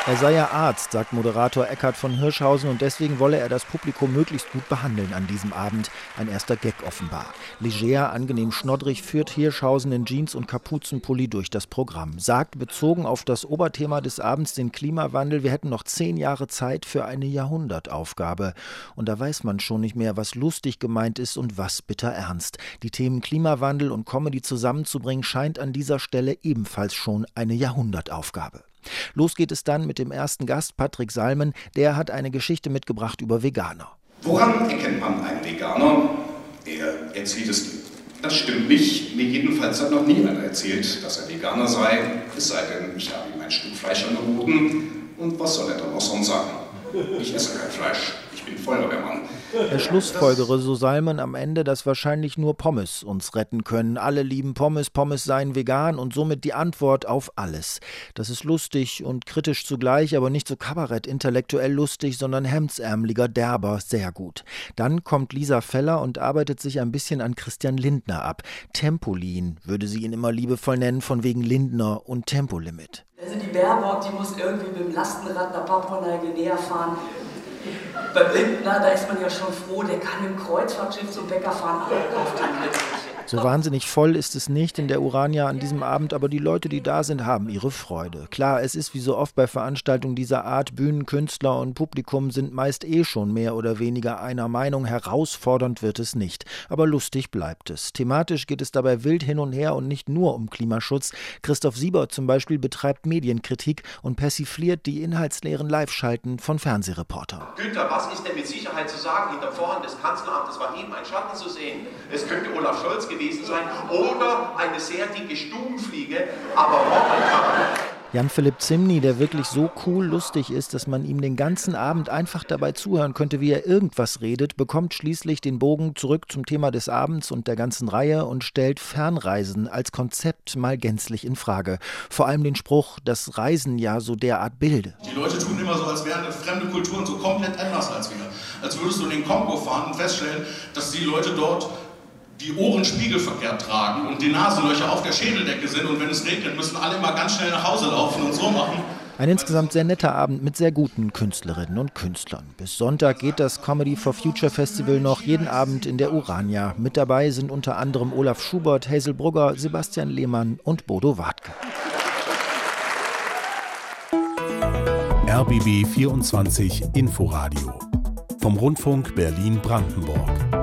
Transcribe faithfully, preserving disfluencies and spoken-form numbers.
Er sei ja Arzt, sagt Moderator Eckhard von Hirschhausen, und deswegen wolle er das Publikum möglichst gut behandeln an diesem Abend. Ein erster Gag offenbar. Leger, angenehm schnoddrig führt Hirschhausen in Jeans und Kapuzenpulli durch das Programm. Sagt, bezogen auf das Oberthema des Abends, den Klimawandel, wir hätten noch zehn Jahre Zeit für eine Jahrhundertaufgabe. Und da weiß man schon nicht mehr, was lustig gemeint ist und was bitter ernst. Die Themen Klimawandel und Comedy zusammenzubringen, scheint an dieser Stelle ebenfalls schon eine Jahrhundertaufgabe. Los geht es dann mit dem ersten Gast, Patrick Salmen. Der hat eine Geschichte mitgebracht über Veganer. Woran erkennt man einen Veganer? Er erzählt es dir. Das stimmt nicht. Mir jedenfalls hat noch nie einer erzählt, dass er Veganer sei. Es sei denn, ich habe ihm ein Stück Fleisch angeboten. Und was soll er dann noch sonst sagen? Ich esse kein Fleisch. Ich bin Feuerwehrmann. Er schlussfolgere, so Salmen, am Ende, dass wahrscheinlich nur Pommes uns retten können. Alle lieben Pommes, Pommes seien vegan und somit die Antwort auf alles. Das ist lustig und kritisch zugleich, aber nicht so kabarettintellektuell lustig, sondern hemdsärmeliger, derber, sehr gut. Dann kommt Lisa Feller und arbeitet sich ein bisschen an Christian Lindner ab. Tempolin würde sie ihn immer liebevoll nennen, von wegen Lindner und Tempolimit. Also die Baerbock, die muss irgendwie mit dem Lastenrad nach Papua-Neuguinea fahren. Beim Lindner, da ist man ja schon froh, der kann im Kreuzfahrtschiff zum Bäcker fahren, aber er kauft den Glücklichen. So wahnsinnig voll ist es nicht in der Urania an diesem Abend, aber die Leute, die da sind, haben ihre Freude. Klar, es ist wie so oft bei Veranstaltungen dieser Art, Bühnenkünstler und Publikum sind meist eh schon mehr oder weniger einer Meinung, herausfordernd wird es nicht. Aber lustig bleibt es. Thematisch geht es dabei wild hin und her und nicht nur um Klimaschutz. Christoph Siebert zum Beispiel betreibt Medienkritik und persifliert die inhaltsleeren Live-Schalten von Fernsehreportern. Günther, was ist denn mit Sicherheit zu sagen? Hinter Vorhang des Kanzleramtes war eben ein Schatten zu sehen. Es könnte Olaf Scholz gewesen sein oder eine sehr dicke Stubenfliege, aber momentan. Jan-Philipp Zimny, der wirklich so cool lustig ist, dass man ihm den ganzen Abend einfach dabei zuhören könnte, wie er irgendwas redet, bekommt schließlich den Bogen zurück zum Thema des Abends und der ganzen Reihe und stellt Fernreisen als Konzept mal gänzlich in Frage. Vor allem den Spruch, dass Reisen ja so derart bilde. Die Leute tun immer so, als wären fremde Kulturen so komplett anders als wir. Als würdest du in den Kongo fahren und feststellen, dass die Leute dort die Ohren spiegelverkehrt tragen und die Nasenlöcher auf der Schädeldecke sind und wenn es regnet, müssen alle immer ganz schnell nach Hause laufen und so machen. Ein insgesamt sehr netter Abend mit sehr guten Künstlerinnen und Künstlern. Bis Sonntag geht das Comedy for Future Festival noch jeden Abend in der Urania. Mit dabei sind unter anderem Olaf Schubert, Hazel Brugger, Sebastian Lehmann und Bodo Wartke. R B B vierundzwanzig Inforadio vom Rundfunk Berlin-Brandenburg.